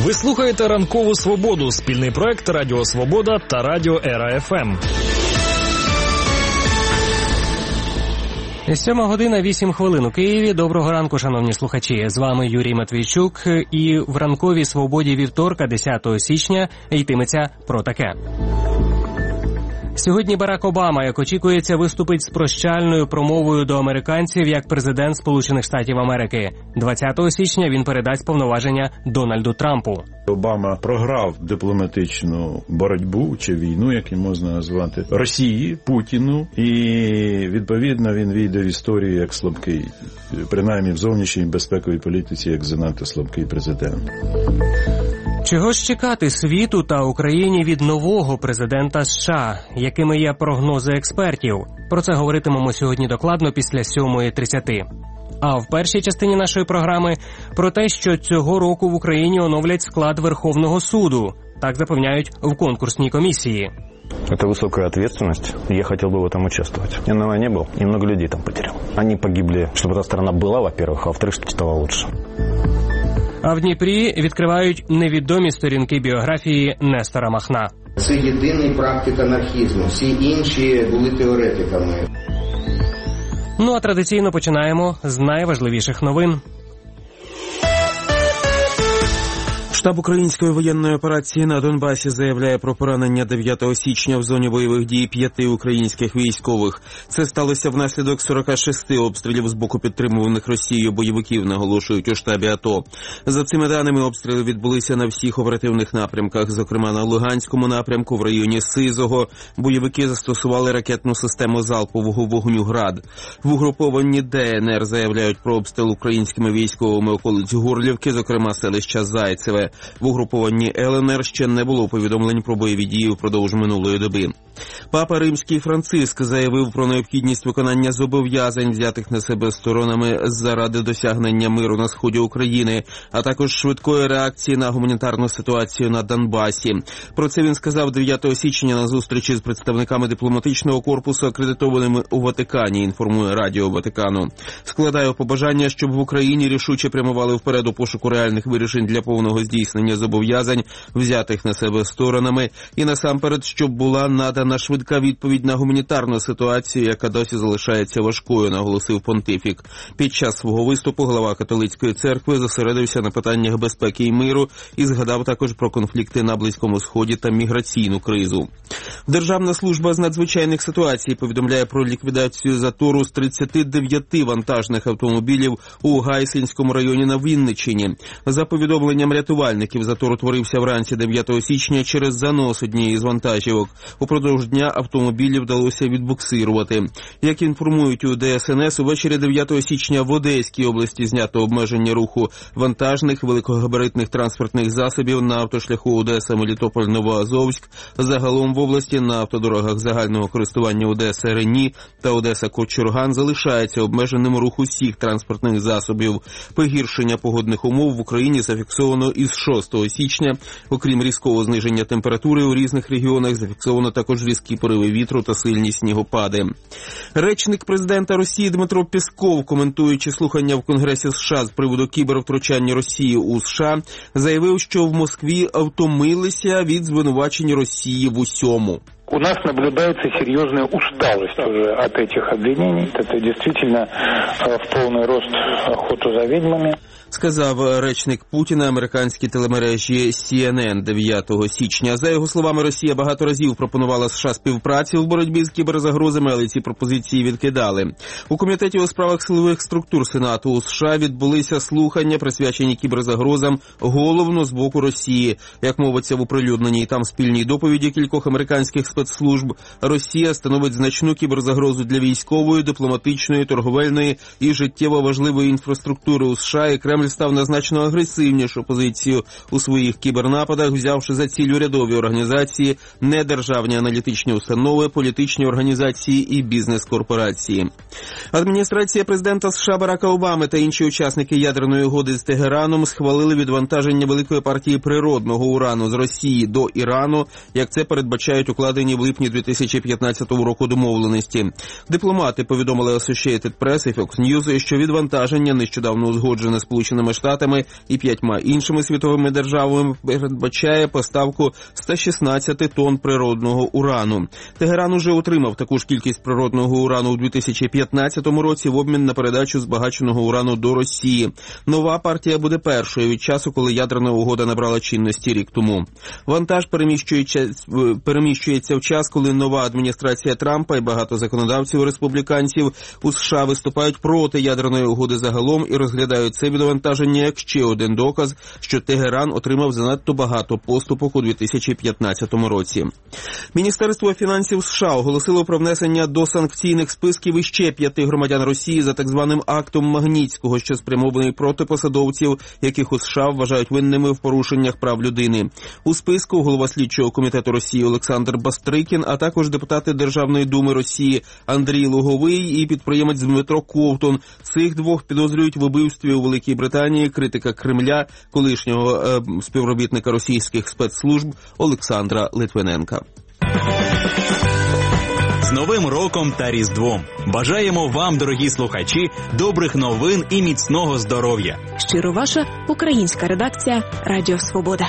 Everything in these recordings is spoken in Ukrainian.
Ви слухаєте «Ранкову Свободу» – спільний проект Радіо Свобода та Радіо Ера ФМ. 7:08 у Києві. Доброго ранку, шановні слухачі. З вами Юрій Матвійчук. І в «Ранковій Свободі» вівторка, 10 січня, йтиметься про таке. Сьогодні Барак Обама, як очікується, виступить з прощальною промовою до американців як президент Сполучених Штатів Америки. 20 січня він передасть повноваження Дональду Трампу. Обама програв дипломатичну боротьбу чи війну, як її можна назвати, Росії, Путіну, і відповідно він війде в історію як слабкий, принаймні в зовнішній безпековій політиці, як занадто слабкий президент. Чого ж чекати світу та Україні від нового президента США? Якими є прогнози експертів? Про це говоритимемо сьогодні докладно після 7:30. А в першій частині нашої програми про те, що цього року в Україні оновлять склад Верховного суду. Так запевняють в конкурсній комісії. Это высокая ответственность, и я хотел бы в этом участвовать. Я на войне был, и много людей там потерял. Они погибли, чтобы эта страна была, во-первых, а во-вторых, чтобы стало лучше. А в Дніпрі відкривають невідомі сторінки біографії Нестора Махна. Це єдиний практик анархізму, всі інші були теоретиками. Ну а традиційно починаємо з найважливіших новин. Штаб української воєнної операції на Донбасі заявляє про поранення 9 січня в зоні бойових дій 5 українських військових. Це сталося внаслідок 46 обстрілів з боку підтримуваних Росією бойовиків, наголошують у штабі АТО. За цими даними, обстріли відбулися на всіх оперативних напрямках, зокрема на Луганському напрямку, в районі Сизого. Бойовики застосували ракетну систему залпового вогню «Град». В угрупованні ДНР заявляють про обстріл українськими військовими околиць Горлівки, зокрема селища Зайцеве. В угрупованні ЛНР ще не було повідомлень про бойові дії впродовж минулої доби. Папа Римський Франциск заявив про необхідність виконання зобов'язань, взятих на себе сторонами заради досягнення миру на сході України, а також швидкої реакції на гуманітарну ситуацію на Донбасі. Про це він сказав 9 січня на зустрічі з представниками дипломатичного корпусу, акредитованими у Ватикані, інформує Радіо Ватикану. Складаю побажання, щоб в Україні рішуче прямували вперед у пошуку реальних вирішень для повного здійснення зобов'язань, взятих на себе сторонами, і насамперед, щоб була надана швидка відповідь на гуманітарну ситуацію, яка досі залишається важкою, наголосив понтифік. Під час свого виступу глава католицької церкви зосередився на питаннях безпеки і миру і згадав також про конфлікти на Близькому Сході та міграційну кризу. Державна служба з надзвичайних ситуацій повідомляє про ліквідацію затору з 39 вантажних автомобілів у Гайсинському районі на Вінниччині. За повідомленням рятувальників, затор утворився вранці 9 січня через занос однієї з вантажівок. Упродовж дня автомобілі вдалося відбуксирувати. Як інформують у ДСНС, увечері 9 січня в Одеській області знято обмеження руху вантажних великогабаритних транспортних засобів на автошляху Одеса-Мелітополь-Новоазовськ. Загалом в області на автодорогах загального користування Одеса-Рені та Одеса-Кочурган залишається обмеженим рух усіх транспортних засобів. Погіршення погодних умов в Україні зафіксовано із 6 січня. Окрім різкого зниження температури, у різних регіонах зафіксовано також різкі пориви вітру та сильні снігопади. Речник президента Росії Дмитро Пєсков, коментуючи слухання в Конгресі США з приводу кібервтручання Росії у США, заявив, що в Москві втомилися від звинувачень Росії в усьому. У нас наблюдается серьезная усталость уже от этих обвинений. Это действительно в полный рост охоту за ведьмами. Сказав речник Путіна американській телемережі CNN 9 січня. За його словами, Росія багато разів пропонувала США співпрацю в боротьбі з кіберзагрозами, але ці пропозиції відкидали. У Комітеті у справах силових структур Сенату у США відбулися слухання, присвячені кіберзагрозам головно з боку Росії. Як мовиться в оприлюдненій там спільній доповіді кількох американських спецслужб, Росія становить значну кіберзагрозу для військової, дипломатичної, торговельної і життєво важливої інфраструктури у США, і Кремль став на значно агресивнішу позицію у своїх кібернападах, взявши за ціль урядові організації, недержавні аналітичні установи, політичні організації і бізнес-корпорації. Адміністрація президента США Барака Обами та інші учасники ядерної угоди з Тегераном схвалили відвантаження великої партії природного урану з Росії до Ірану, як це передбачають укладені укладені в липні 2015 року домовленості. Дипломати повідомили Associated Press і Fox News, що відвантаження, нещодавно узгоджене Сполученими Штатами і 5 іншими світовими державами, передбачає поставку 116 тонн природного урану. Тегеран уже отримав таку ж кількість природного урану у 2015 році в обмін на передачу збагаченого урану до Росії. Нова партія буде першою від часу, коли ядерна угода набрала чинності рік тому. Вантаж переміщується в час, коли нова адміністрація Трампа і багато законодавців-республіканців у США виступають проти ядерної угоди загалом і розглядають це відвантаження як ще один доказ, що Тегеран отримав занадто багато поступок у 2015 році. Міністерство фінансів США оголосило про внесення до санкційних списків іще 5 громадян Росії за так званим актом Магнітського, що спрямований проти посадовців, яких у США вважають винними в порушеннях прав людини. У списку голова слідчого комітету Росії Олександр Бастрикін, а також депутати Державної думи Росії Андрій Луговий і підприємець Дмитро Ковтун. Цих двох підозрюють в убивстві у Великій Британії критика Кремля, колишнього співробітника російських спецслужб Олександра Литвиненка. З Новим роком та Різдвом! Бажаємо вам, дорогі слухачі, добрих новин і міцного здоров'я! Щиро ваша українська редакція Радіо Свобода.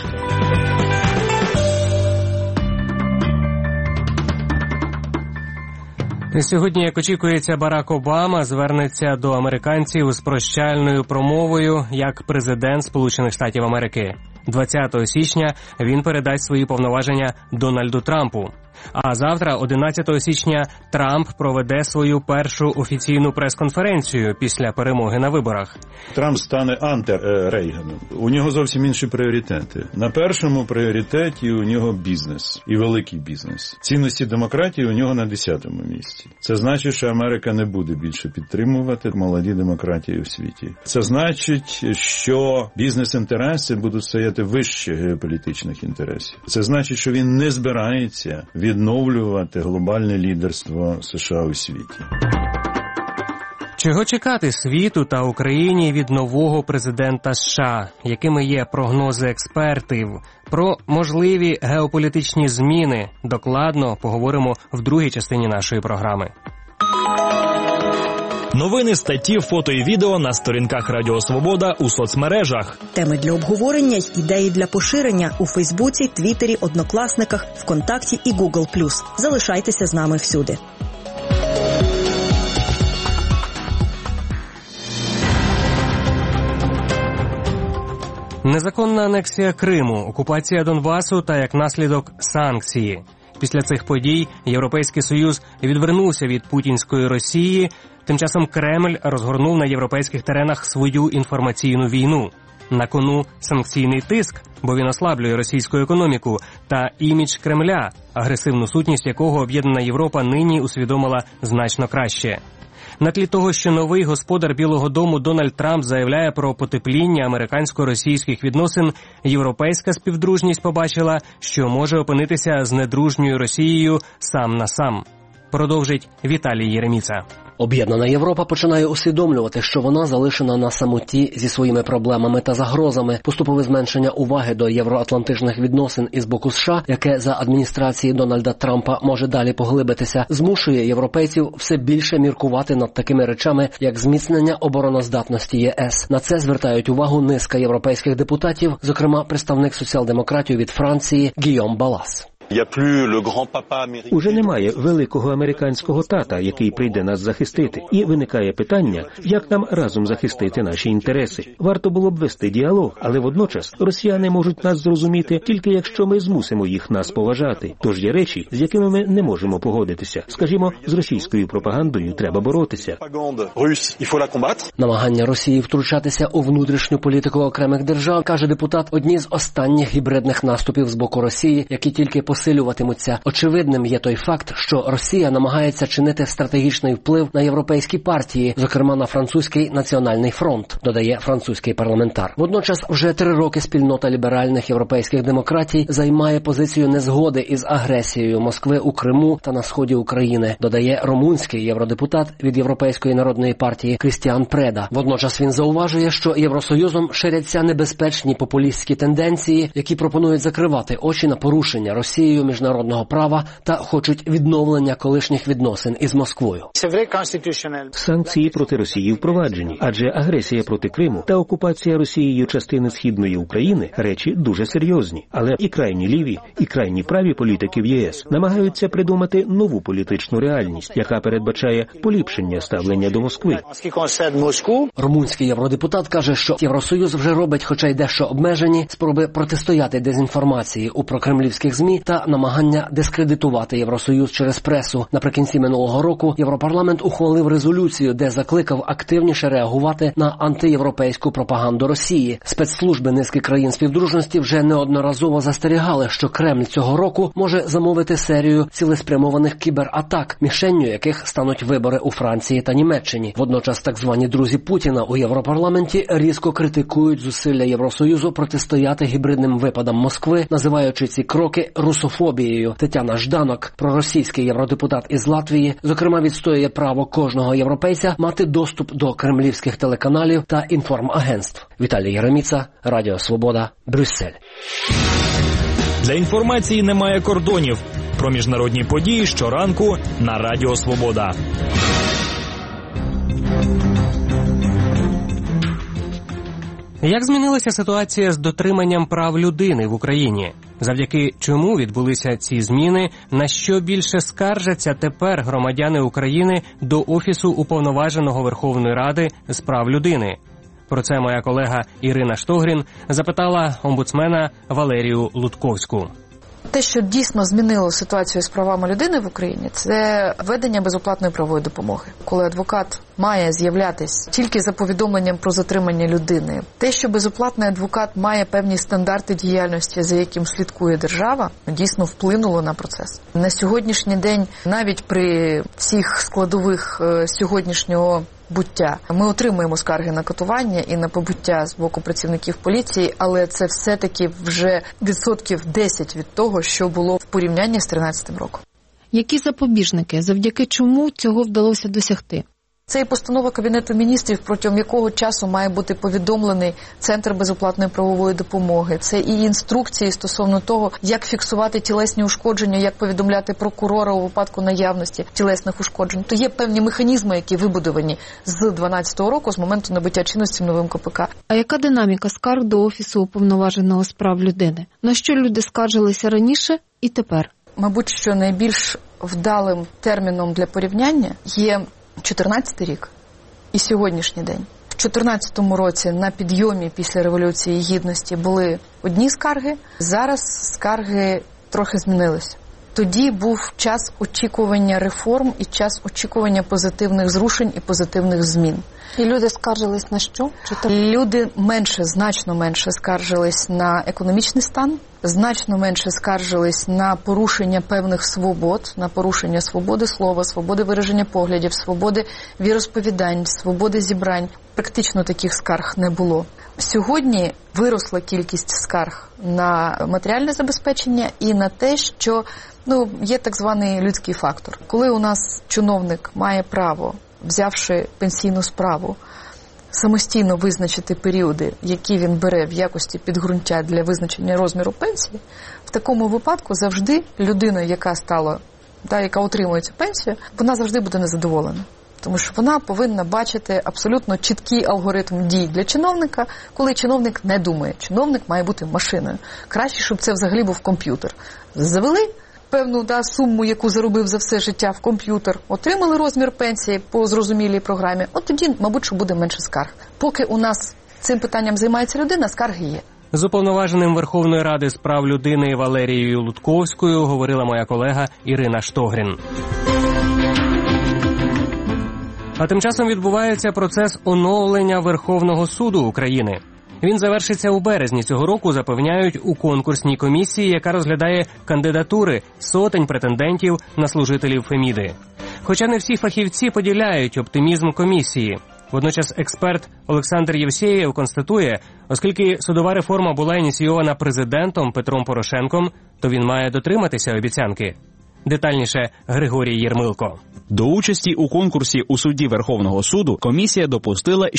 Сьогодні, як очікується, Барак Обама звернеться до американців з прощальною промовою як президент Сполучених Штатів Америки. 20 січня він передасть свої повноваження Дональду Трампу. А завтра, 11 січня, Трамп проведе свою першу офіційну прес-конференцію після перемоги на виборах. Трамп стане анти-Рейганом. У нього зовсім інші пріоритети. На першому пріоритеті у нього бізнес. І великий бізнес. Цінності демократії у нього на 10-му місці. Це значить, що Америка не буде більше підтримувати молоді демократії у світі. Це значить, що бізнес-інтереси будуть стояти вище геополітичних інтересів. Це значить, що він не збирається відновлювати глобальне лідерство США у світі. Чого чекати світу та Україні від нового президента США? Якими є прогнози експертів? Про можливі геополітичні зміни докладно поговоримо в другій частині нашої програми. Новини, статті, фото і відео на сторінках Радіо Свобода у соцмережах. Теми для обговорення й ідеї для поширення у Фейсбуці, Твіттері, Однокласниках, ВКонтакті і Google+. Залишайтеся з нами всюди. Незаконна анексія Криму, окупація Донбасу та, як наслідок, санкції. Після цих подій Європейський Союз відвернувся від путінської Росії. Тим часом Кремль розгорнув на європейських теренах свою інформаційну війну. На кону санкційний тиск, бо він ослаблює російську економіку, та імідж Кремля, агресивну сутність якого об'єднана Європа нині усвідомила значно краще. На тлі того, що новий господар Білого дому Дональд Трамп заявляє про потепління американсько-російських відносин, європейська співдружність побачила, що може опинитися з недружньою Росією сам на сам. Продовжить Віталій Єреміца. Об'єднана Європа починає усвідомлювати, що вона залишена на самоті зі своїми проблемами та загрозами. Поступове зменшення уваги до євроатлантичних відносин із боку США, яке за адміністрації Дональда Трампа може далі поглибитися, змушує європейців все більше міркувати над такими речами, як зміцнення обороноздатності ЄС. На це звертають увагу низка європейських депутатів, зокрема представник соціал-демократів від Франції Гійом Балас. Уже немає великого американського тата, який прийде нас захистити. І виникає питання, як нам разом захистити наші інтереси. Варто було б вести діалог, але водночас росіяни можуть нас зрозуміти тільки якщо ми змусимо їх нас поважати. Тож є речі, з якими ми не можемо погодитися. Скажімо, з російською пропагандою треба боротися. Намагання Росії втручатися у внутрішню політику окремих держав, каже депутат, одні з останніх гібридних наступів з боку Росії, які тільки посилюватимуться. Очевидним є той факт, що Росія намагається чинити стратегічний вплив на європейські партії, зокрема на французький Національний фронт, додає французький парламентар. Водночас вже 3 роки спільнота ліберальних європейських демократій займає позицію незгоди із агресією Москви у Криму та на сході України, додає румунський євродепутат від Європейської народної партії Крістіан Преда. Водночас він зауважує, що Євросоюзом ширяться небезпечні популістські тенденції, які пропонують закривати очі на порушення Росії Росією міжнародного права та хочуть відновлення колишніх відносин із Москвою. Санкції проти Росії впроваджені, адже агресія проти Криму та окупація Росією частини Східної України – речі дуже серйозні. Але і крайні ліві, і крайні праві політики в ЄС намагаються придумати нову політичну реальність, яка передбачає поліпшення ставлення до Москви. Румунський євродепутат каже, що Євросоюз вже робить, хоча й дещо обмежені, спроби протистояти дезінформації у прокремлівських ЗМІ та намагання дискредитувати Євросоюз через пресу. Наприкінці минулого року Європарламент ухвалив резолюцію, де закликав активніше реагувати на антиєвропейську пропаганду Росії. Спецслужби низки країн співдружності вже неодноразово застерігали, що Кремль цього року може замовити серію цілеспрямованих кібератак, мішенню яких стануть вибори у Франції та Німеччині. Водночас так звані друзі Путіна у Європарламенті різко критикують зусилля Євросоюзу протистояти гібридним випадам Москви, називаючи ці кроки русофобією. Тетяна Жданок, проросійський євродепутат із Латвії, зокрема відстоює право кожного європейця мати доступ до кремлівських телеканалів та інформагентств. Віталій Єреміца, Радіо Свобода, Брюссель. Для інформації немає кордонів. Про міжнародні події щоранку на Радіо Свобода. Як змінилася ситуація з дотриманням прав людини в Україні? Завдяки чому відбулися ці зміни? На що більше скаржаться тепер громадяни України до Офісу Уповноваженого Верховної Ради з прав людини? Про це моя колега Ірина Штогрін запитала омбудсмена Валерію Лутковську. Те, що дійсно змінило ситуацію з правами людини в Україні, це введення безоплатної правової допомоги. Коли адвокат має з'являтись тільки за повідомленням про затримання людини. Те, що безоплатний адвокат має певні стандарти діяльності, за яким слідкує держава, дійсно вплинуло на процес. На сьогоднішній день, навіть при всіх складових сьогоднішнього буття, ми отримуємо скарги на катування і на побуття з боку працівників поліції, але це все-таки вже 10% від того, що було в порівнянні з 2013 роком. Які запобіжники, завдяки чому цього вдалося досягти? Це і постанова Кабінету міністрів, протягом якого часу має бути повідомлений Центр безоплатної правової допомоги. Це і інструкції стосовно того, як фіксувати тілесні ушкодження, як повідомляти прокурора у випадку наявності тілесних ушкоджень. То є певні механізми, які вибудовані з 2012 року, з моменту набуття чинності новим КПК. А яка динаміка скарг до Офісу Уповноваженого з прав людини? На що люди скаржилися раніше і тепер? Мабуть, що найбільш вдалим терміном для порівняння є 2014 рік і сьогоднішній день. В 2014 році на підйомі після Революції Гідності були одні скарги, зараз скарги трохи змінилися. Тоді був час очікування реформ і час очікування позитивних зрушень і позитивних змін. І люди скаржились на що? Люди значно менше скаржились на економічний стан, значно менше скаржились на порушення певних свобод, на порушення свободи слова, свободи вираження поглядів, свободи віросповідань, свободи зібрань. Практично таких скарг не було. Сьогодні виросла кількість скарг на матеріальне забезпечення і на те, що є так званий людський фактор. Коли у нас чиновник має право, взявши пенсійну справу, самостійно визначити періоди, які він бере в якості підґрунтя для визначення розміру пенсії, в такому випадку завжди людина, яка отримує цю пенсію, вона завжди буде незадоволена. Тому що вона повинна бачити абсолютно чіткий алгоритм дій для чиновника, коли чиновник не думає. Чиновник має бути машиною. Краще, щоб це взагалі був комп'ютер. Завели певну суму, яку заробив за все життя в комп'ютер, отримали розмір пенсії по зрозумілій програмі, от тоді, мабуть, що буде менше скарг. Поки у нас цим питанням займається людина, скарги є. З уповноваженим Верховної Ради з прав людини Валерією Лутковською говорила моя колега Ірина Штогрін. А тим часом відбувається процес оновлення Верховного суду України. Він завершиться у березні цього року, запевняють у конкурсній комісії, яка розглядає кандидатури сотень претендентів на служителів Феміди. Хоча не всі фахівці поділяють оптимізм комісії. Водночас експерт Олександр Євсєєв констатує, оскільки судова реформа була ініційована президентом Петром Порошенком, то він має дотриматися обіцянки. Детальніше Григорій Єрмилко. До участі у конкурсі у судді Верховного суду комісія допустила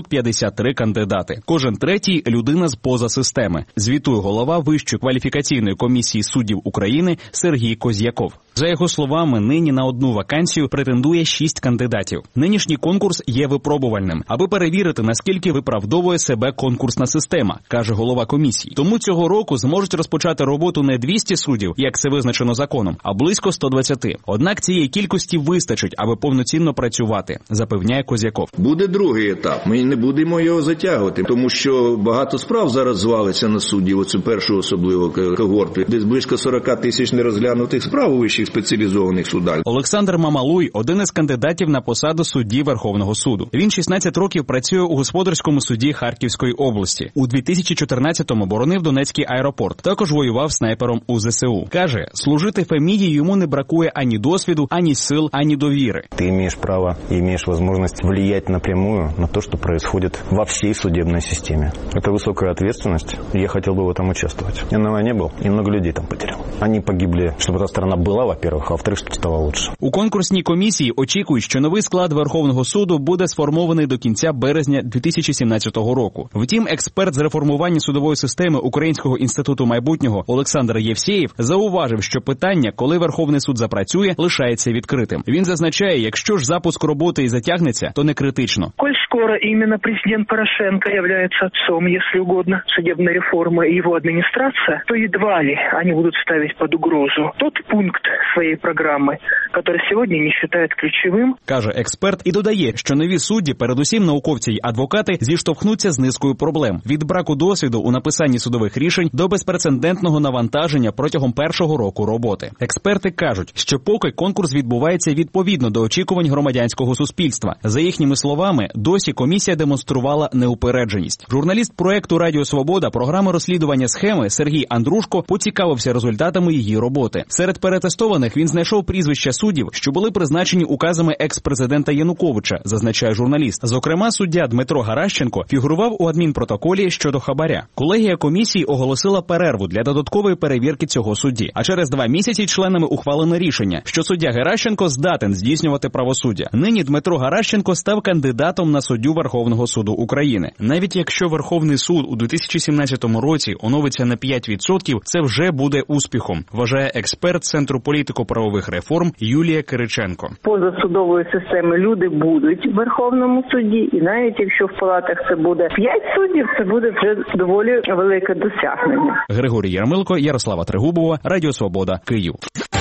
653 кандидати. Кожен третій – людина з поза системи. Звітує голова Вищої кваліфікаційної комісії суддів України Сергій Козьяков. За його словами, нині на одну вакансію претендує 6 кандидатів. Нинішній конкурс є випробувальним, аби перевірити, наскільки виправдовує себе конкурсна система, каже голова комісії. Тому цього року зможуть розпочати роботу не 200 суддів, як це визначено законом, а близько 120. Однак цієї кількості вистачить, аби повноцінно працювати, запевняє Козьяков. Буде другий етап. Ми не будемо його затягувати, тому що багато справ зараз звалиться на суддів, оцю першу особливо когорту. Десь близько 40 тисяч нерозглянутих справ у вищих спеціалізованих судах. Олександр Мамалуй – один із кандидатів на посаду судді Верховного суду. Він 16 років працює у господарському суді Харківської області. У 2014-му боронив Донецький аеропорт. Також воював снайпером у ЗСУ. Каже, служити Феміді йому не бракує ані досвіду, ані сил, ані довіри. Ти маєш право і маєш можливість впливати напрямую на те, що відбувається во всій судебній системі. Це висока відповідальність, і я хотів би в цьому участвувати. Я на війні був, і багато людей там потеряв. Вони погибли, щоб ця країна була, во-первых, а во-вторых, щоб стало лучше. У конкурсній комісії очікують, що новий склад Верховного суду буде сформований до кінця березня 2017 року. Втім, експерт з реформування судової системи Українського інституту майбутнього Олександр Євсєєв зауважив, що питання, коли Верховний суд запрацює, лишається відкритим. Він зазначає, якщо ж запуск роботи і затягнеться, то не критично. Коль скоро іменно президент Порошенко является отцом, если угодно, судебной реформы и его администрация, то едва ли они будут ставить под угрозу тот пункт своей программы, который сегодня не считает ключевым. Каже експерт і додає, що нові судді, передусім науковці й адвокати, зіштовхнуться з низкою проблем. Від браку досвіду у написанні судових рішень до безпрецедентного навантаження протягом першого року роботи. Експерти кажуть, що поки конкурс відбувається відповідно до очікувань громадянського суспільства. За їхніми словами, досі комісія демонструвала неупередженість. Журналіст проекту «Радіо Свобода» програми розслідування схеми Сергій Андрушко поцікавився результатами її роботи. Серед перетестованих він знайшов прізвища суддів, що були призначені указами екс-президента Януковича, зазначає журналіст. Зокрема, суддя Дмитро Гаращенко фігурував у адмінпротоколі щодо хабаря. Колегія комісії оголосила перерву для додаткової перевірки цього судді. А через 2 місяці членами ухвалено рішення, що суддя Геращенко здатен здійснювати правосуддя. Нині Дмитро Гаращенко став кандидатом на суддю Верховного суду України. Навіть якщо Верховний суд у 2017 році оновиться на 5%, це вже буде успіхом, вважає експерт Центру політико-правових реформ Юлія Кириченко. Поза судової системи люди будуть в Верховному суді, і навіть якщо в палатах це буде 5 суддів, це буде вже доволі велике досягнення. Григорій Єрмилко, Ярослава Трегубова, Радіо Свобода, Київ.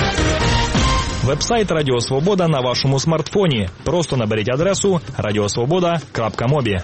Вебсайт Радіо Свобода на вашому смартфоні. Просто наберіть адресу radiosvoboda.mobi.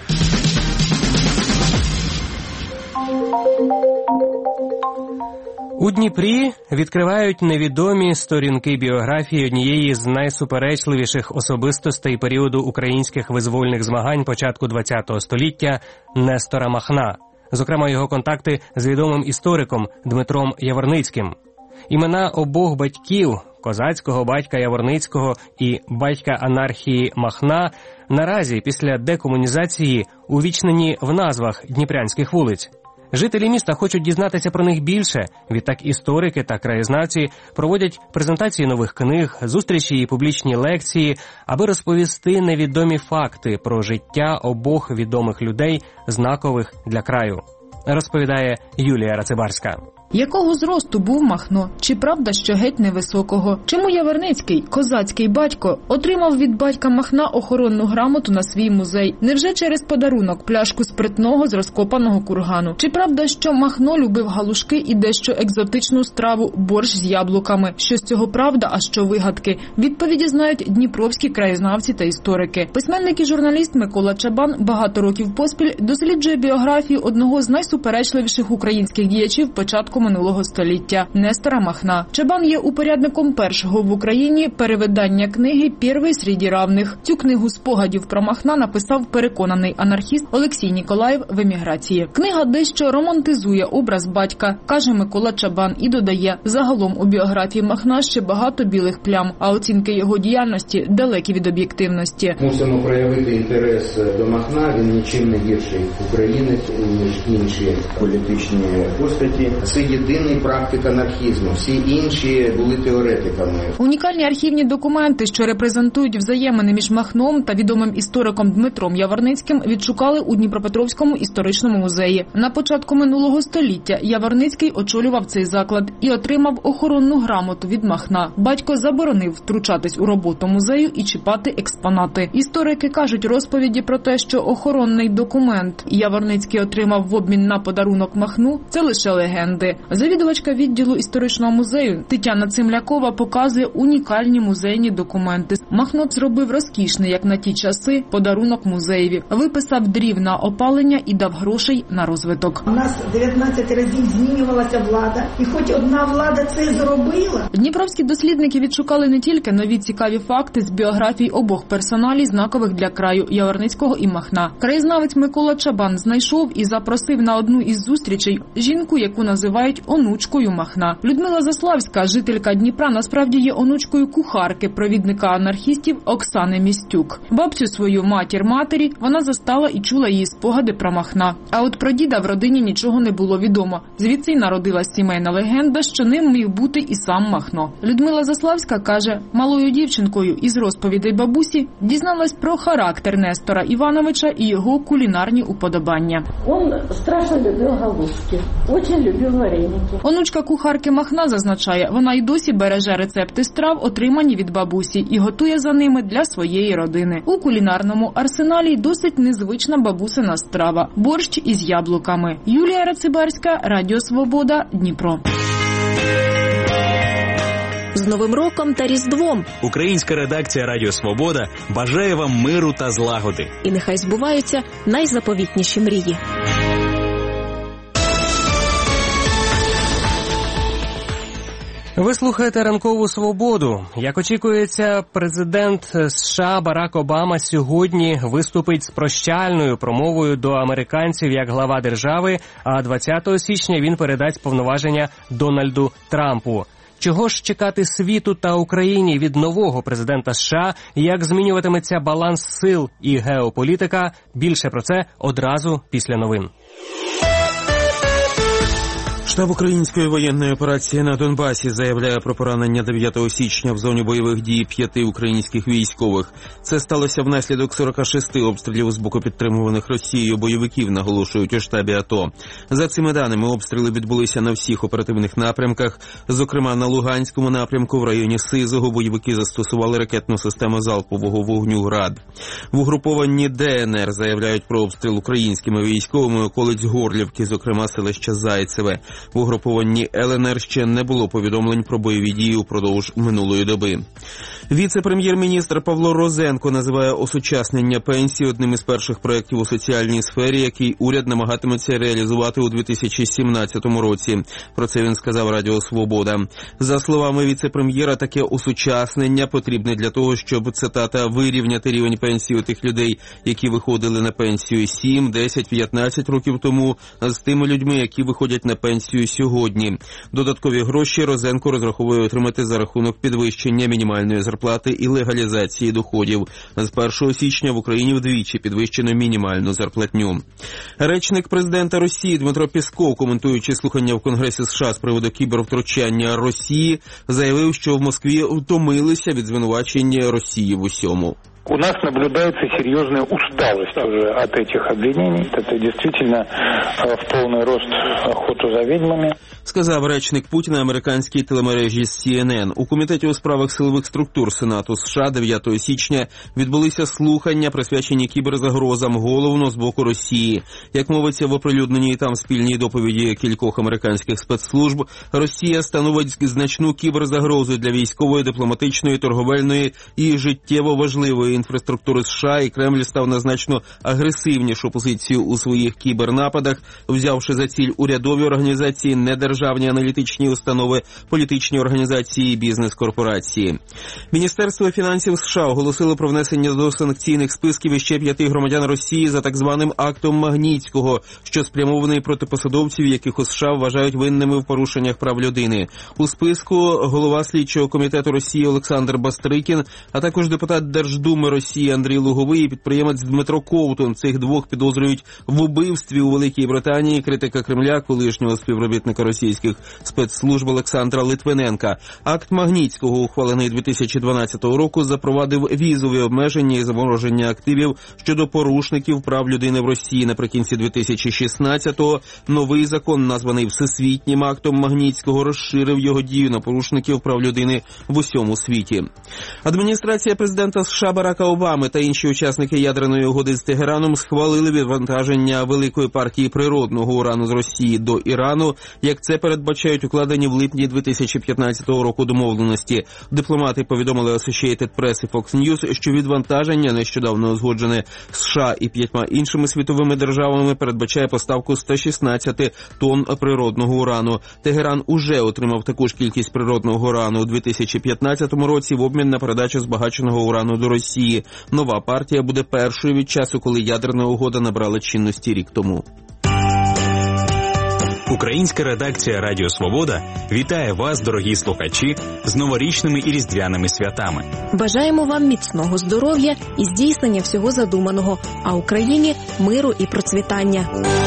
У Дніпрі відкривають невідомі сторінки біографії однієї з найсуперечливіших особистостей періоду українських визвольних змагань початку ХХ століття Нестора Махна. Зокрема, його контакти з відомим істориком Дмитром Яворницьким. Імена обох батьків, козацького батька Яворницького і батька анархії Махна, наразі після декомунізації увічнені в назвах дніпрянських вулиць. Жителі міста хочуть дізнатися про них більше. Відтак історики та краєзнавці проводять презентації нових книг, зустрічі і публічні лекції, аби розповісти невідомі факти про життя обох відомих людей, знакових для краю. Розповідає Юлія Рацибарська. Якого зросту був Махно? Чи правда, що геть невисокого? Чому Яворницький, козацький батько, отримав від батька Махна охоронну грамоту на свій музей? Невже через подарунок пляшку спиртного з розкопаного кургану? Чи правда, що Махно любив галушки і дещо екзотичну страву – борщ з яблуками? Що з цього правда, а що вигадки? Відповіді знають дніпровські краєзнавці та історики. Письменник і журналіст Микола Чабан багато років поспіль досліджує біографію одного з найсуперечливіших українських діячів початку минулого століття – Нестора Махна. Чабан є упорядником першого в Україні перевидання книги «Первый среди равных». Цю книгу спогадів про Махна написав переконаний анархіст Олексій Ніколаєв в еміграції. Книга дещо романтизує образ батька, каже Микола Чабан, і додає, загалом у біографії Махна ще багато білих плям, а оцінки його діяльності далекі від об'єктивності. Мусимо проявити інтерес до Махна, він нічим не гірший українець, ніж інші політичні постаті. єдиний практик анархізму. Всі інші були теоретиками. Унікальні архівні документи, що репрезентують взаємини між Махном та відомим істориком Дмитром Яворницьким, відшукали у Дніпропетровському історичному музеї. На початку минулого століття Яворницький очолював цей заклад і отримав охоронну грамоту від Махна. Батько заборонив втручатись у роботу музею і чіпати експонати. Історики кажуть, розповіді про те, що охоронний документ Яворницький отримав в обмін на подарунок Махну – це лише легенди. Завідувачка відділу історичного музею Тетяна Цимлякова показує унікальні музейні документи. Махно зробив розкішний, як на ті часи, подарунок музеєві. Виписав дрів на опалення і дав грошей на розвиток. У нас 19 разів змінювалася влада, і хоч одна влада це зробила. Дніпровські дослідники відшукали не тільки нові цікаві факти з біографій обох персоналій, знакових для краю – Яворницького і Махна. Краєзнавець Микола Чабан знайшов і запросив на одну із зустрічей жінку, яку називають онучкою Махна. Людмила Заславська, жителька Дніпра, насправді є онучкою кухарки, провідника анархістів Оксани Містюк. Бабцю свою, матір матері, вона застала і чула її спогади про Махна. А от про діда в родині нічого не було відомо. Звідси й народилась сімейна легенда, що ним міг бути і сам Махно. Людмила Заславська каже, малою дівчинкою із розповідей бабусі дізналась про характер Нестора Івановича і його кулінарні уподобання. Він страшно любив галушки, дуже любив вареники. Онучка кухарки Махна зазначає, вона й досі береже рецепти страв, отримані від бабусі, і готує за ними для своєї родини. У кулінарному арсеналі досить незвична бабусина страва – борщ із яблуками. Юлія Рацибарська, Радіо Свобода, Дніпро. З Новим роком та Різдвом! Українська редакція Радіо Свобода бажає вам миру та злагоди. І нехай збуваються найзаповітніші мрії. Ви слухаєте «Ранкову свободу». Як очікується, президент США Барак Обама сьогодні виступить з прощальною промовою до американців як глава держави, а 20 січня він передасть повноваження Дональду Трампу. Чого ж чекати світу та Україні від нового президента США, як змінюватиметься баланс сил і геополітика? Більше про це одразу після новин. Штаб української воєнної операції на Донбасі заявляє про поранення 9 січня в зоні бойових дій 5 українських військових. Це сталося внаслідок 46 обстрілів з боку підтримуваних Росією бойовиків, наголошують у штабі АТО. За цими даними, обстріли відбулися на всіх оперативних напрямках. Зокрема, на Луганському напрямку в районі Сизого бойовики застосували ракетну систему залпового вогню «Град». В угрупованні ДНР заявляють про обстріл українськими військовими околиць Горлівки, зокрема селища Зайцеве. В угрупованні ЛНР ще не було повідомлень про бойові дії упродовж минулої доби. Віце-прем'єр-міністр Павло Розенко називає осучаснення пенсій одним із перших проєктів у соціальній сфері, який уряд намагатиметься реалізувати у 2017 році. Про це він сказав Радіо Свобода. За словами віце-прем'єра, таке осучаснення потрібне для того, щоб, цитата, вирівняти рівень пенсії у тих людей, які виходили на пенсію 7, 10, 15 років тому, з тими людьми, які виходять на пенсію сьогодні. Додаткові гроші Розенко розраховує отримати за рахунок підвищення мінімальної зарплати і легалізації доходів. З 1 січня в Україні вдвічі підвищено мінімальну зарплатню. Речник президента Росії Дмитро Пєсков, коментуючи слухання в Конгресі США з приводу кібервтручання Росії, заявив, що в Москві втомилися від звинувачення Росії в усьому. У нас наблюдается серьезная усталость уже от этих обвинений. Это действительно в полный рост охоту за ведьмами. Сказав речник Путіна американській телемережі CNN. У Комітеті у справах силових структур Сенату США 9 січня відбулися слухання, присвячені кіберзагрозам, головно з боку Росії. Як мовиться в оприлюдненій там спільній доповіді кількох американських спецслужб, Росія становить значну кіберзагрозу для військової, дипломатичної, торговельної і життєво важливої інфраструктури США, і Кремль став на значно агресивнішу позицію у своїх кібернападах, взявши за ціль урядові організації, недержавні аналітичні установи, політичні організації і бізнес-корпорації. Міністерство фінансів США оголосило про внесення до санкційних списків іще 5 громадян Росії за так званим актом Магнітського, що спрямований проти посадовців, яких у США вважають винними в порушеннях прав людини. У списку голова слідчого комітету Росії Олександр Бастрикін, а також депутат Держдуми Думи Росії Андрій Луговий і підприємець Дмитро Ковтун. Цих двох підозрюють в убивстві у Великій Британії критика Кремля, колишнього співробітника російських спецслужб Олександра Литвиненка. Акт Магнітського, ухвалений 2012 року, запровадив візові обмеження і замороження активів щодо порушників прав людини в Росії. Наприкінці 2016-го новий закон, названий Всесвітнім актом Магнітського, розширив його дію на порушників прав людини в усьому світі. Адміністрація президента США Барака Обами та інші учасники ядерної угоди з Тегераном схвалили відвантаження великої партії природного урану з Росії до Ірану, як це передбачають укладені в липні 2015 року домовленості. Дипломати повідомили Associated Press і Fox News, що відвантаження, нещодавно узгоджене США і 5 іншими світовими державами, передбачає поставку 116 тонн природного урану. Тегеран уже отримав таку ж кількість природного урану у 2015 році в обмін на передачу збагаченого урану до Росії. Нова партія буде першою від часу, коли ядерна угода набрала чинності рік тому. Українська редакція Радіо Свобода вітає вас, дорогі слухачі, з новорічними і різдвяними святами. Бажаємо вам міцного здоров'я і здійснення всього задуманого, а Україні – миру і процвітання.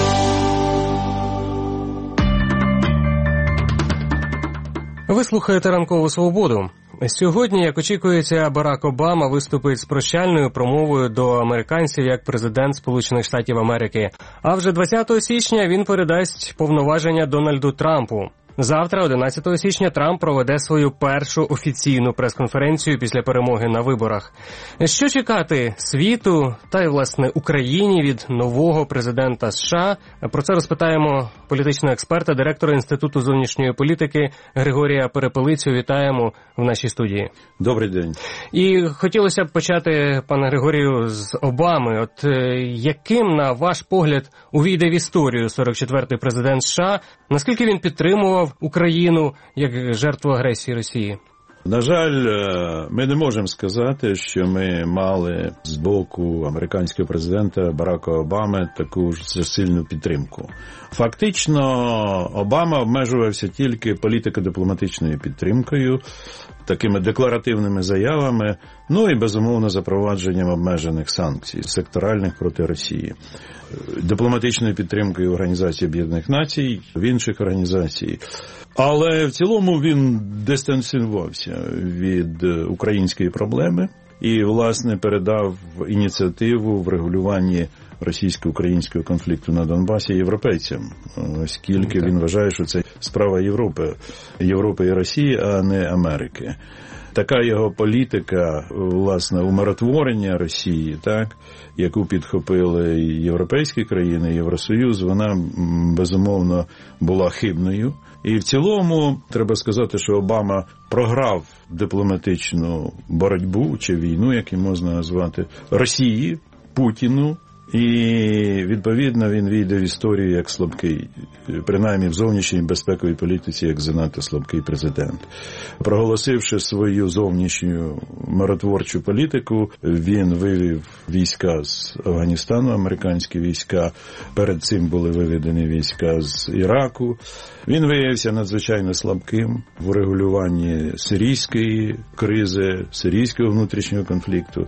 Ви слухаєте «Ранкову свободу». Сьогодні, як очікується, Барак Обама виступить з прощальною промовою до американців як президент Сполучених Штатів Америки. А вже 20 січня він передасть повноваження Дональду Трампу. Завтра, 11 січня, Трамп проведе свою першу офіційну прес-конференцію після перемоги на виборах. Що чекати світу та й, власне, Україні від нового президента США? Про це розпитаємо політичного експерта, директора Інституту зовнішньої політики Григорія Перепелицю. Вітаємо в нашій студії. Добрий день. І хотілося б почати, пане Григорію, з Обами. От яким, на ваш погляд, увійде в історію 44-й президент США? Наскільки він підтримував Україну як жертву агресії Росії? На жаль, ми не можемо сказати, що ми мали з боку американського президента Барака Обами таку ж сильну підтримку. Фактично, Обама обмежувався тільки політико-дипломатичною підтримкою, такими декларативними заявами, ну і, безумовно, запровадженням обмежених санкцій, секторальних проти Росії. Дипломатичною підтримкою Організації Об'єднаних Націй, в інших організацій. Але в цілому він дистанціювався від української проблеми і, власне, передав ініціативу в регулюванні російсько-українського конфлікту на Донбасі європейцям, оскільки він вважає, що це справа Європи і Росії, а не Америки. Така його політика, власне, умиротворення Росії, так, яку підхопили і європейські країни, і Євросоюз, вона, безумовно, була хибною. І в цілому, треба сказати, що Обама програв дипломатичну боротьбу, чи війну, як її можна назвати, Росії, Путіну, і, відповідно, він війде в історію як слабкий, принаймні в зовнішній безпековій політиці, як занадто слабкий президент. Проголосивши свою зовнішню миротворчу політику, він вивів війська з Афганістану, американські війська, перед цим були виведені війська з Іраку. Він виявився надзвичайно слабким в регулюванні сирійської кризи, сирійського внутрішнього конфлікту.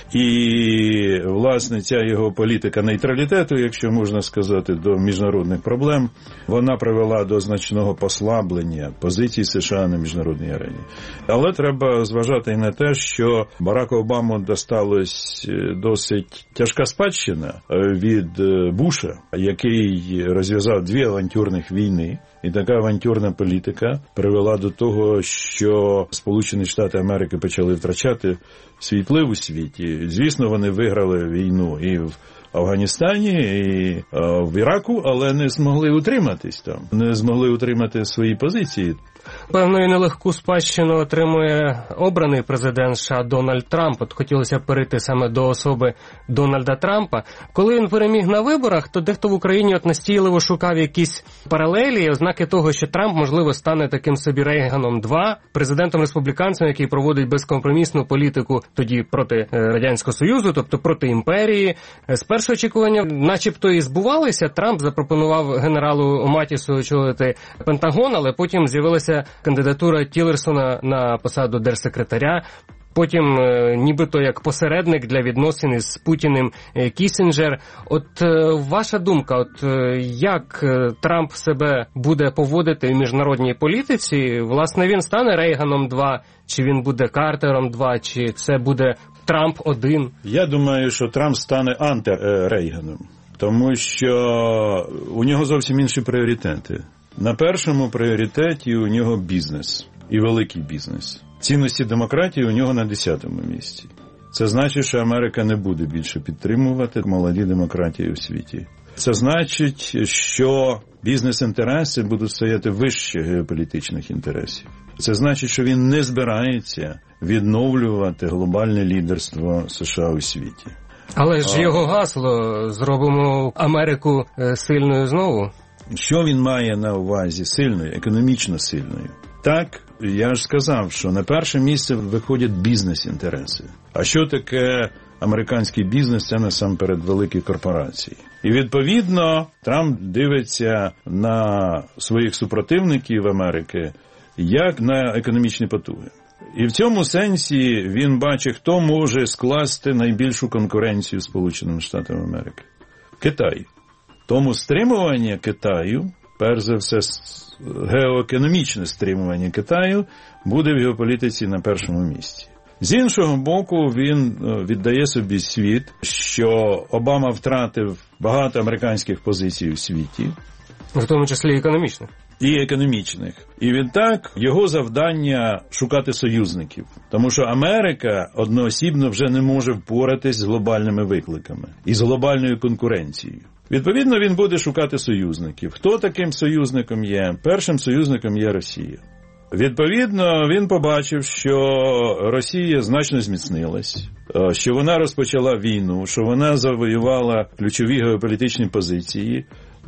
І, власне, ця його політика нейтралітету, якщо можна сказати, до міжнародних проблем, вона привела до значного послаблення позицій США на міжнародній арені. Але треба зважати і на те, що Бараку Обаму досталась досить тяжка спадщина від Буша, який розв'язав 2 авантюрних війни. І така авантюрна політика привела до того, що Сполучені Штати Америки почали втрачати свій вплив у світі. Звісно, вони виграли війну і в Афганістані, і в Іраку, але не змогли утриматись там, не змогли утримати свої позиції. Певною нелегку спадщину отримує обраний президент США Дональд Трамп. От хотілося б перейти саме до особи Дональда Трампа. Коли він переміг на виборах, то дехто в Україні от настійливо шукав якісь паралелі, ознаки того, що Трамп, можливо, стане таким собі Рейганом 2, президентом-республіканцем, який проводить безкомпромісну політику тоді проти Радянського Союзу, тобто проти імперії. Спершу очікування начебто і збувалися. Трамп запропонував генералу Матісу очолити Пентагон, але потім з'явилася кандидатура Тіллерсона на посаду держсекретаря. потім нібито як посередник для відносин із Путіним Кіссінджер. От ваша думка, як Трамп себе буде поводити в міжнародній політиці? Власне, він стане Рейганом 2, чи він буде Картером 2, чи це буде Трамп 1? Я думаю, що Трамп стане анти-Рейганом, тому що у нього зовсім інші пріоритети. На першому пріоритеті у нього бізнес, і великий бізнес. Цінності демократії у нього на 10-му місці. Це значить, що Америка не буде більше підтримувати молоді демократії у світі. Це значить, що бізнес-інтереси будуть стояти вище геополітичних інтересів. Це значить, що він не збирається відновлювати глобальне лідерство США у світі. Але ж його гасло «Зробимо Америку сильною знову». Що він має на увазі сильною, економічно сильною? Так, я ж сказав, що на перше місце виходять бізнес-інтереси. А що таке американський бізнес? Це насамперед великі корпорації. І відповідно Трамп дивиться на своїх супротивників Америки як на економічні потуги. І в цьому сенсі він бачить, хто може скласти найбільшу конкуренцію Сполученим Штатам Америки. Китай. Тому стримування Китаю, перш за все геоекономічне стримування Китаю, буде в геополітиці на першому місці. З іншого боку, він віддає собі світ, що Обама втратив багато американських позицій у світі. В тому числі економічних. І економічних. І відтак його завдання шукати союзників. Тому що Америка одноосібно вже не може впоратись з глобальними викликами і з глобальною конкуренцією. Відповідно, він буде шукати союзників. Хто таким союзником є? Першим союзником є Росія. Відповідно, він побачив, що Росія значно зміцнилась, що вона розпочала війну, що вона завоювала ключові геополітичні позиції,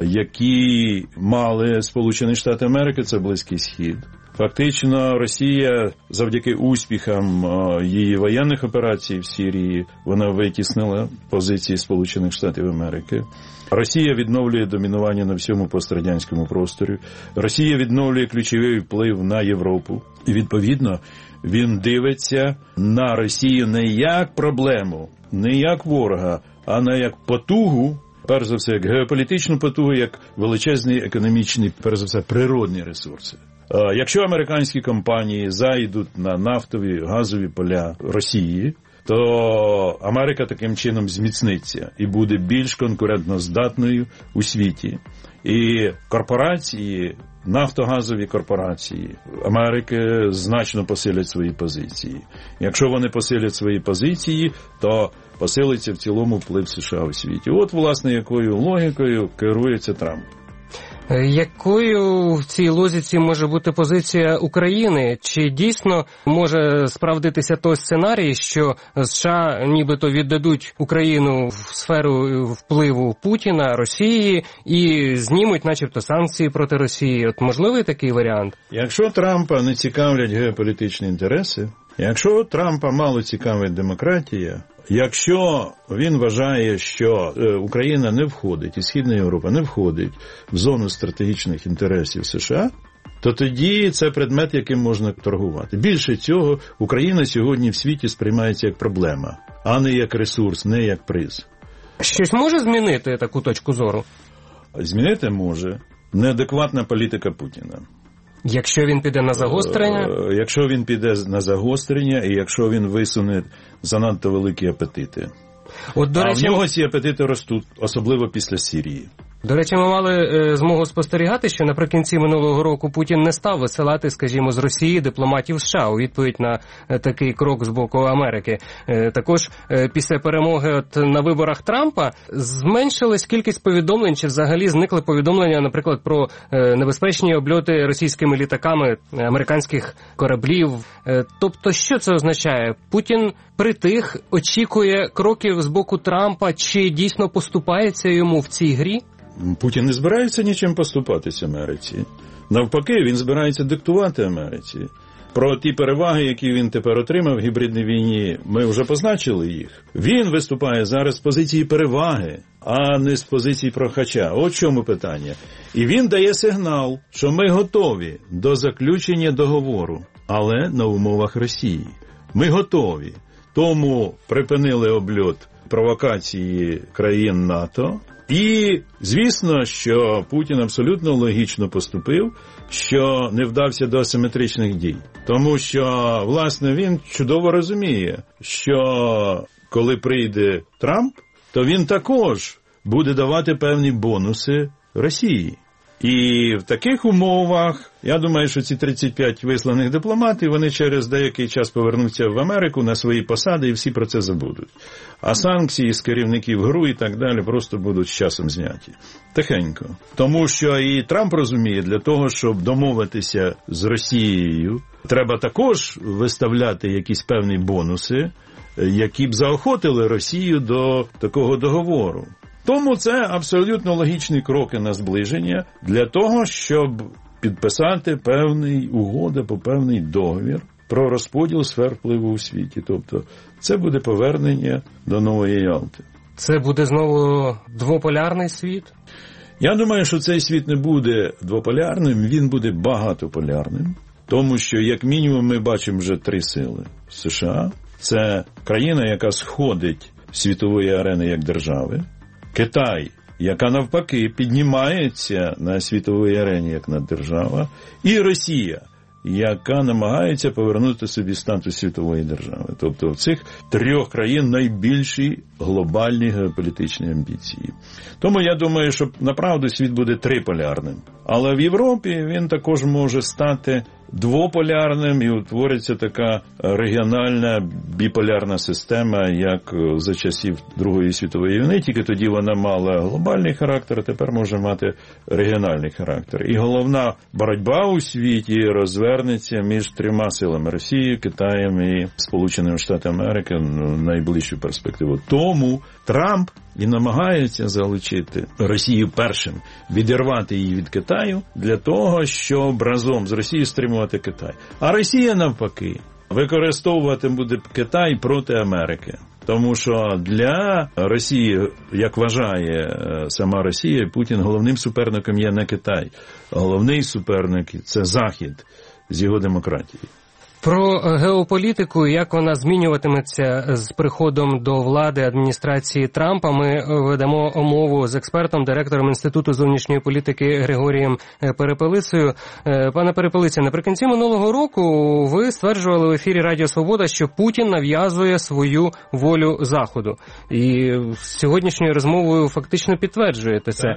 які мали Сполучені Штати Америки, це Близький Схід. Фактично, Росія завдяки успіхам її воєнних операцій в Сирії, вона витіснила позиції Сполучених Штатів Америки. Росія відновлює домінування на всьому пострадянському просторі. Росія відновлює ключовий вплив на Європу. І, відповідно, він дивиться на Росію не як проблему, не як ворога, а не як потугу, перш за все, як геополітичну потугу, як величезні економічні, перш за все, природні ресурси. Якщо американські компанії зайдуть на нафтові, газові поля Росії, то Америка таким чином зміцниться і буде більш конкурентоздатною у світі. І корпорації, нафтогазові корпорації Америки значно посилять свої позиції. Якщо вони посилять свої позиції, то посилиться в цілому вплив США у світі. От, власне, якою логікою керується Трамп. Якою в цій логіці може бути позиція України? Чи дійсно може справдитися той сценарій, що США нібито віддадуть Україну в сферу впливу Путіна, Росії і знімуть начебто санкції проти Росії? От можливий такий варіант? Якщо Трампа не цікавлять геополітичні інтереси, якщо Трампа мало цікавить демократія, якщо він вважає, що Україна не входить, і Східна Європа не входить в зону стратегічних інтересів США, то тоді це предмет, яким можна торгувати. Більше цього, Україна сьогодні в світі сприймається як проблема, а не як ресурс, не як приз. Щось може змінити таку точку зору? Змінити може неадекватна політика Путіна. Якщо він піде на загострення? Якщо він піде на загострення і якщо він висуне занадто великі апетити. От, до речі, в нього ці апетити ростуть, особливо після Сирії. До речі, ми мали змогу спостерігати, що наприкінці минулого року Путін не став висилати, скажімо, з Росії дипломатів США у відповідь на такий крок з боку Америки. Також після перемоги на виборах Трампа зменшилась кількість повідомлень, чи взагалі зникли повідомлення, наприклад, про небезпечні обльоти російськими літаками американських кораблів. Тобто, що це означає? Путін притих, очікує кроків з боку Трампа, чи дійсно поступається йому в цій грі? Путін не збирається нічим поступатись Америці. Навпаки, він збирається диктувати Америці. Про ті переваги, які він тепер отримав в гібридній війні, ми вже позначили їх. Він виступає зараз з позиції переваги, а не з позиції прохача. От чому питання. І він дає сигнал, що ми готові до заключення договору, але на умовах Росії. Ми готові. Тому припинили обльот провокації країн НАТО. І, звісно, що Путін абсолютно логічно поступив, що не вдався до асиметричних дій. Тому що, власне, він чудово розуміє, що коли прийде Трамп, то він також буде давати певні бонуси Росії. І в таких умовах, я думаю, що ці 35 висланих дипломатів, вони через деякий час повернуться в Америку на свої посади і всі про це забудуть. А санкції з керівників ГРУ і так далі просто будуть з часом зняті. Тихенько. Тому що і Трамп розуміє, для того, щоб домовитися з Росією, треба також виставляти якісь певні бонуси, які б заохотили Росію до такого договору. Тому це абсолютно логічні кроки на зближення для того, щоб підписати певний угода по певний договір про розподіл сфер впливу у світі. Тобто це буде повернення до нової Ялти. Це буде знову двополярний світ? Я думаю, що цей світ не буде двополярним, він буде багатополярним. Тому що, як мінімум, ми бачимо вже 3 сили. США – це країна, яка сходить з світової арени як держави. Китай, яка навпаки піднімається на світовій арені як наддержава, і Росія, яка намагається повернути собі статус світової держави. Тобто в цих 3 країн найбільші глобальні геополітичні амбіції. Тому я думаю, що направду світ буде триполярним. Але в Європі він також може стати двополярним і утвориться така регіональна біполярна система, як за часів Другої світової війни, тільки тоді вона мала глобальний характер, а тепер може мати регіональний характер. І головна боротьба у світі розвернеться між 3 силами – Росією, Китаєм і Сполученими Штатами Америки в найближчу перспективу. Тому Трамп і намагається залучити Росію першим, відірвати її від Китаю, для того, щоб разом з Росією стримувати Китай. А Росія, навпаки, використовувати буде Китай проти Америки. Тому що для Росії, як вважає сама Росія, Путін головним суперником є не Китай. Головний суперник – це Захід з його демократією. Про геополітику, як вона змінюватиметься з приходом до влади адміністрації Трампа, ми ведемо мову з експертом, директором Інституту зовнішньої політики Григорієм Перепелицею. Пане Перепелиця, наприкінці минулого року ви стверджували в ефірі Радіо Свобода, що Путін нав'язує свою волю Заходу. І сьогоднішньою розмовою фактично підтверджуєте це.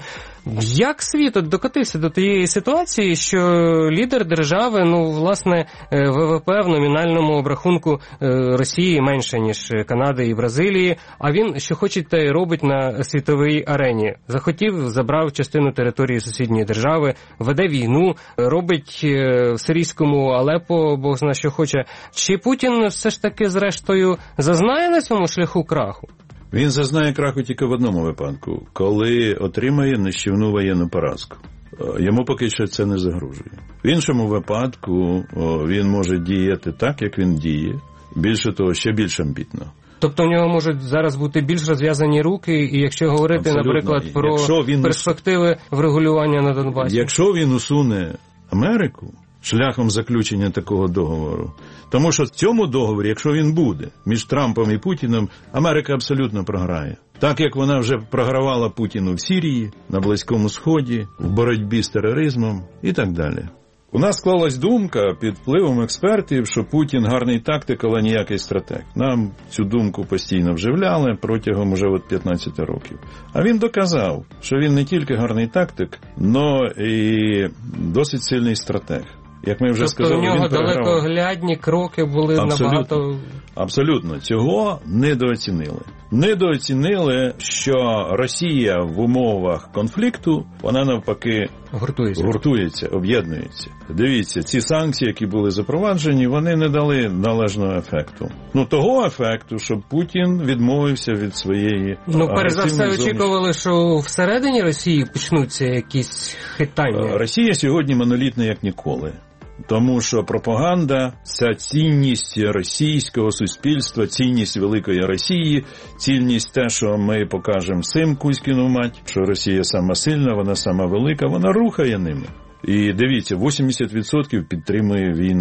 Як світ докотився до тієї ситуації, що лідер держави, власне, ВВП в номінальному обрахунку Росії менше, ніж Канади і Бразилії, а він, що хоче, те й робить на світовій арені. Захотів, забрав частину території сусідньої держави, веде війну, робить в сирійському Алеппо, Бог знає, що хоче. Чи Путін все ж таки, зрештою, зазнає на цьому шляху краху? Він зазнає краху тільки в одному випадку, коли отримає нищівну воєнну поразку. Йому поки що це не загрожує. В іншому випадку він може діяти так, як він діє. Більше того, ще більш амбітно. Тобто в нього можуть зараз бути більш розв'язані руки, і якщо говорити, абсолютно, наприклад, про перспективи врегулювання на Донбасі? Якщо він усуне Америку шляхом заключення такого договору, тому що в цьому договорі, якщо він буде, між Трампом і Путіним, Америка абсолютно програє. Так, як вона вже програвала Путіну в Сирії, на Близькому Сході, в боротьбі з тероризмом і так далі. У нас склалась думка під впливом експертів, що Путін гарний тактик, але ніякий стратег. Нам цю думку постійно вживляли протягом уже 15 років. А він доказав, що він не тільки гарний тактик, но і досить сильний стратег. Як ми вже сказали, у нього далекоглядні кроки були набагато... Абсолютно. Цього недооцінили. Недооцінили, що Росія в умовах конфлікту, вона навпаки гуртується, об'єднується. Дивіться, ці санкції, які були запроваджені, вони не дали належного ефекту. Того ефекту, щоб Путін відмовився від своєї перш за все, очікували, що всередині Росії почнуться якісь хитання. Росія сьогодні монолітна як ніколи. Тому що пропаганда, ця цінність російського суспільства, цінність великої Росії, цінність те, що ми покажемо всім Кузькіну мать, що Росія сама сильна, вона сама велика, вона рухає ними. І дивіться, 80% підтримує війну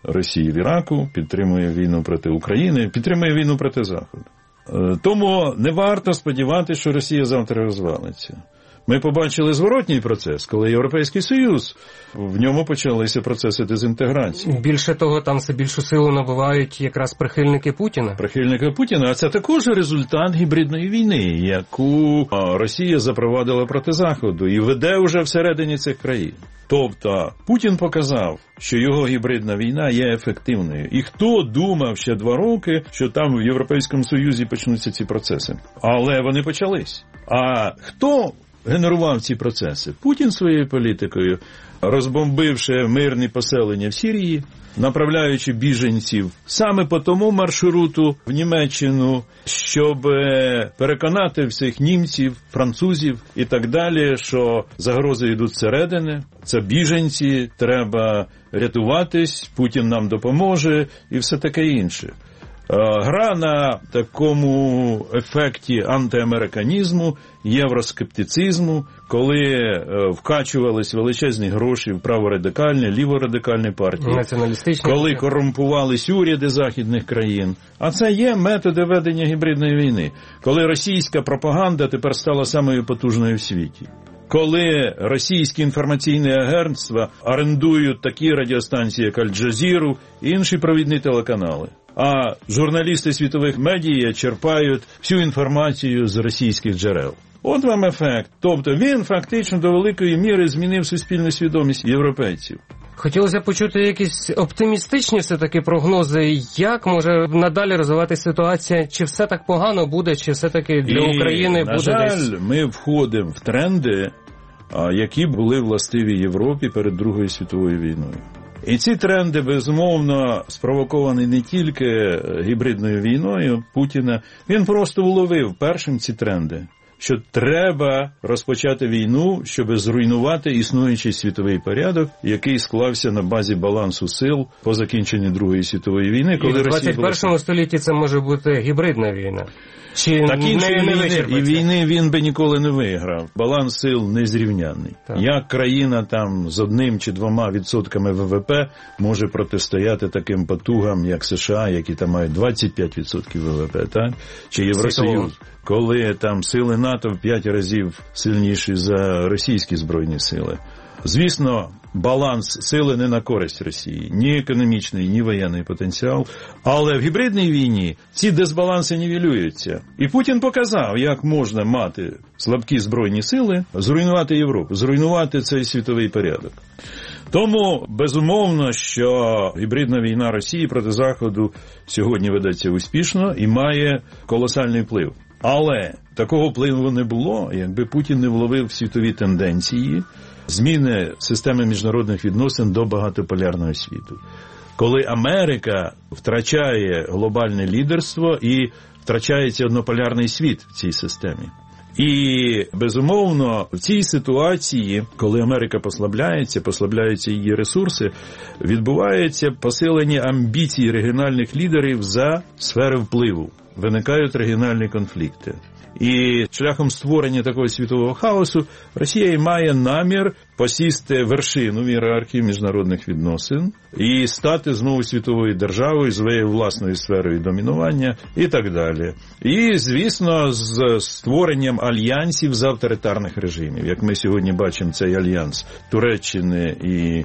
Росії в Іраку, підтримує війну проти України, підтримує війну проти Заходу. Тому не варто сподіватися, що Росія завтра розвалиться. Ми побачили зворотній процес, коли Європейський Союз, в ньому почалися процеси дезінтеграції. Більше того, там все більшу силу набувають якраз прихильники Путіна. Прихильники Путіна, а це також результат гібридної війни, яку Росія запровадила проти Заходу і веде вже всередині цих країн. Тобто Путін показав, що його гібридна війна є ефективною. І хто думав ще 2 роки, що там в Європейському Союзі почнуться ці процеси? Але вони почались. А хто генерував ці процеси? Путін своєю політикою, розбомбивши мирні поселення в Сирії, направляючи біженців саме по тому маршруту в Німеччину, щоб переконати всіх німців, французів і так далі, що загрози йдуть зсередини, це біженці, треба рятуватись, Путін нам допоможе і все таке інше. Гра на такому ефекті антиамериканізму, євроскептицизму, коли вкачувались величезні гроші в праворадикальні, ліворадикальні партії, коли корумпувались уряди західних країн. А це є методи ведення гібридної війни, коли російська пропаганда тепер стала самою потужною в світі. Коли російські інформаційні агентства орендують такі радіостанції, як Аль-Джазіру і інші провідні телеканали. А журналісти світових медіа черпають всю інформацію з російських джерел. От вам ефект. Тобто він фактично до великої міри змінив суспільну свідомість європейців. Хотілося почути якісь оптимістичні все-таки прогнози, як може надалі розвиватися ситуація, чи все так погано буде, чи все-таки для України буде десь... На жаль, ми входимо в тренди, які були властиві Європі перед Другою світовою війною. І ці тренди, безумовно, спровоковані не тільки гібридною війною Путіна, він просто вловив першим ці тренди, що треба розпочати війну, щоб зруйнувати існуючий світовий порядок, який склався на базі балансу сил по закінченні Другої світової війни. Коли і в 21 столітті це може бути гібридна війна. Чи так і війни він би ніколи не виграв. Баланс сил незрівнянний. Так. Як країна там з 1 чи 2% ВВП може протистояти таким потугам, як США, які там мають 25% ВВП, так? Чи Євросоюз, коли там сили НАТО в 5 разів сильніші за російські збройні сили. Звісно, баланс сили не на користь Росії, ні економічний, ні воєнний потенціал, але в гібридній війні ці дисбаланси нівелюються. І Путін показав, як можна мати слабкі збройні сили, зруйнувати Європу, зруйнувати цей світовий порядок. Тому, безумовно, що гібридна війна Росії проти Заходу сьогодні ведеться успішно і має колосальний вплив. Але такого впливу не було, якби Путін не вловив світові тенденції, зміни системи міжнародних відносин до багатополярного світу. Коли Америка втрачає глобальне лідерство і втрачається однополярний світ в цій системі. І, безумовно, в цій ситуації, коли Америка послабляються її ресурси, відбувається посилення амбіцій регіональних лідерів за сфери впливу. Виникають регіональні конфлікти. І шляхом створення такого світового хаосу Росія і має намір посісти вершину в ієрархії міжнародних відносин і стати знову світовою державою, своєю власною сферою домінування і так далі. І, звісно, з створенням альянсів з авторитарних режимів. Як ми сьогодні бачимо, цей альянс Туреччини і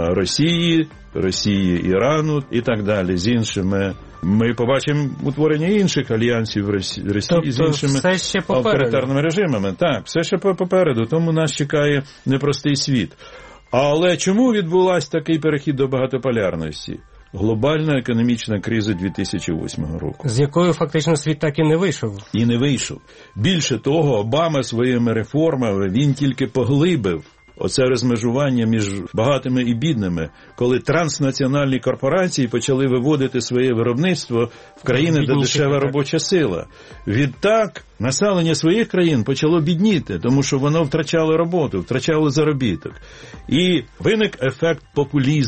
Росії, Ірану і так далі, з іншими. Ми побачимо утворення інших альянсів Росії з іншими авторитарними режимами. Так, все ще попереду, тому нас чекає непростий світ. Але чому відбулася такий перехід до багатополярності? Глобальна економічна криза 2008 року. З якою фактично світ так і не вийшов. І не вийшов. Більше того, Обама своїми реформами, він тільки поглибив оце розмежування між багатими і бідними, коли транснаціональні корпорації почали виводити своє виробництво в країни, де дешева робоча сила. Відтак, населення своїх країн почало бідніти, тому що воно втрачало роботу, втрачало заробіток. І виник ефект популізму.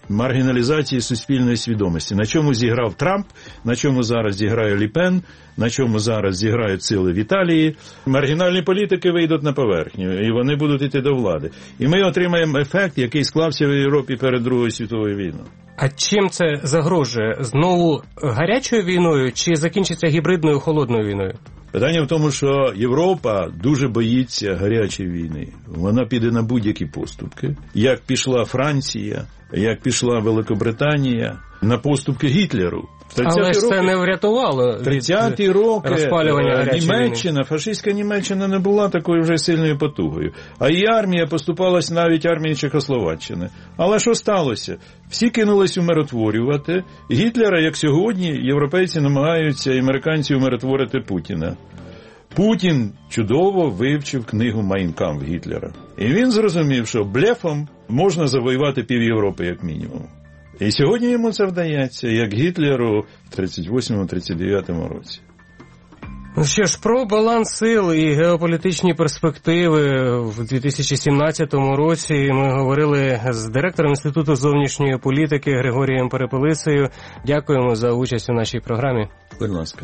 маргіналізації суспільної свідомості. На чому зіграв Трамп, на чому зараз зіграє Лі Пен, на чому зараз зіграють сили в Італії. Маргінальні політики вийдуть на поверхню, і вони будуть йти до влади. І ми отримаємо ефект, який склався в Європі перед Другою світовою війною. А чим це загрожує? Знову гарячою війною чи закінчиться гібридною холодною війною? Питання в тому, що Європа дуже боїться гарячої війни. Вона піде на будь-які поступки. Як пішла Франція, як пішла Великобританія, на поступки Гітлеру. Але ж це не врятувало від 30-ті роки розпалювання гарячої Німеччина, фашистська Німеччина не була такою вже сильною потугою. А її армія поступалась навіть армії Чехословаччини. Але що сталося? Всі кинулись умиротворювати. Гітлера, як сьогодні, європейці намагаються, і американці, умиротворити Путіна. Путін чудово вивчив книгу «Майн кампф» Гітлера. І він зрозумів, що блефом можна завоювати пів Європи, як мінімум. І сьогодні йому це вдається, як Гітлеру в 38-39 році. Ну що ж, про баланс сил і геополітичні перспективи в 2017 році ми говорили з директором Інституту зовнішньої політики Григорієм Перепелицею. Дякуємо за участь у нашій програмі. Будь ласка.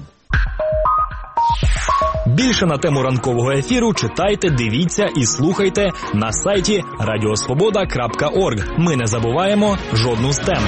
Більше на тему ранкового ефіру читайте, дивіться і слухайте на сайті radiosvoboda.org. Ми не забуваємо жодну з тем.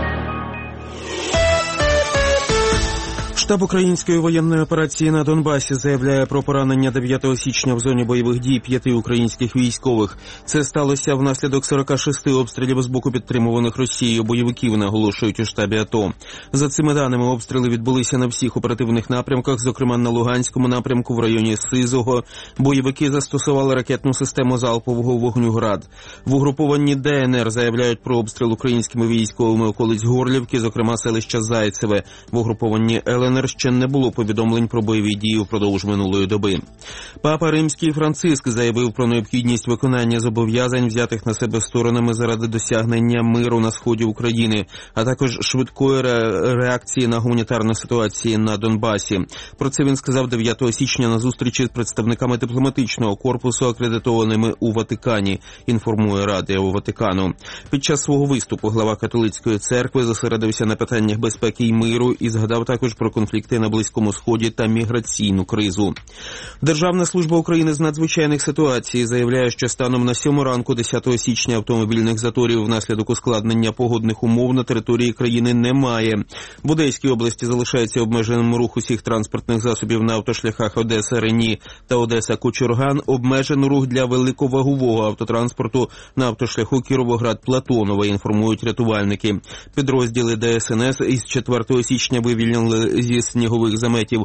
Штаб української воєнної операції на Донбасі заявляє про поранення 9 січня в зоні бойових дій 5 українських військових. Це сталося внаслідок 46 обстрілів з боку підтримуваних Росією бойовиків, наголошують у штабі АТО. За цими даними, обстріли відбулися на всіх оперативних напрямках, зокрема на Луганському напрямку в районі Сизого. Бойовики застосували ракетну систему залпового вогню «Град». В угрупованні ДНР заявляють про обстріл українськими військовими околиць Горлівки, зокрема селища Зайцеве. В угрупованні ЛНР ще не було повідомлень про бойові дії впродовж минулої доби. Папа Римський Франциск заявив про необхідність виконання зобов'язань, взятих на себе сторонами заради досягнення миру на сході України, а також швидкої реакції на гуманітарну ситуацію на Донбасі. Про це він сказав 9 січня на зустрічі з представниками дипломатичного корпусу, акредитованими у Ватикані, інформує Радіо Ватикану. Під час свого виступу глава католицької церкви зосередився на питаннях безпеки і миру і згадав також про конфлікти на Близькому Сході та міграційну кризу. Державна служба України з надзвичайних ситуацій заявляє, що станом на 7 ранку 10 січня автомобільних заторів внаслідок ускладнення погодних умов на території країни немає. В Одеській області залишається обмеженим рух усіх транспортних засобів на автошляхах Одеса-Рені та Одеса-Кучурган, обмежено рух для великовагового автотранспорту на автошляху Кіровоград-Платонове, інформують рятувальники. Підрозділи ДСНС із 4 січня вивільнили зі снігових заметів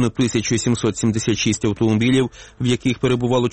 1776 автомобілів, в яких перебувало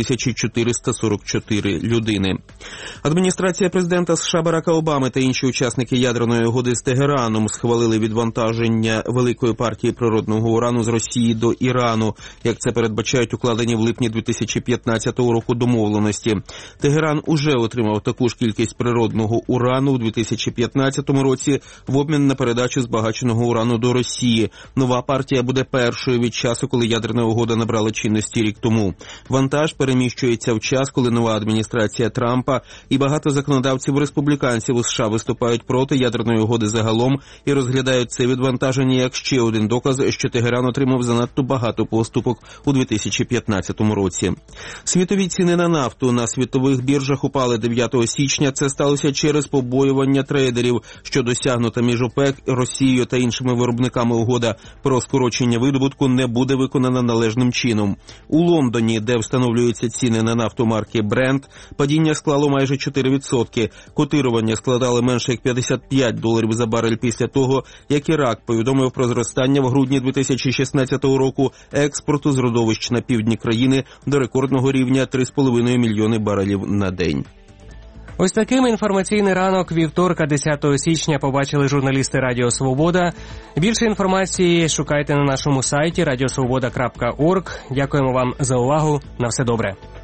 4444 людини. Адміністрація президента США Барака Обами та інші учасники ядерної угоди з Тегераном схвалили відвантаження великої партії природного урану з Росії до Ірану, як це передбачають укладені в липні 2015 року домовленості. Тегеран уже отримав таку ж кількість природного урану у 2015 році в обмін на передачу збагаченого урану до Росії. Нова партія буде першою від часу, коли ядерна угода набрала чинності рік тому. Вантаж переміщується в час, коли нова адміністрація Трампа і багато законодавців-республіканців у США виступають проти ядерної угоди загалом і розглядають це відвантаження як ще один доказ, що Тегеран отримав занадто багато поступок у 2015 році. Світові ціни на нафту на світових біржах упали 9 січня. Це сталося через побоювання трейдерів, що досягнута між ОПЕК, Росією та іншими виробниками угода про скорочення видобутку не буде виконана належним чином. У Лондоні, де встановлюються ціни на нафту марки Brent, падіння склало майже 4%. Котирування складали менше як $55 за барель після того, як Ірак повідомив про зростання в грудні 2016 року експорту з родовищ на півдні країни до рекордного рівня 3,5 мільйони барелів на день. Ось таким інформаційний ранок вівторка 10 січня побачили журналісти Радіо Свобода. Більше інформації шукайте на нашому сайті radiosvoboda.org. Дякуємо вам за увагу. На все добре.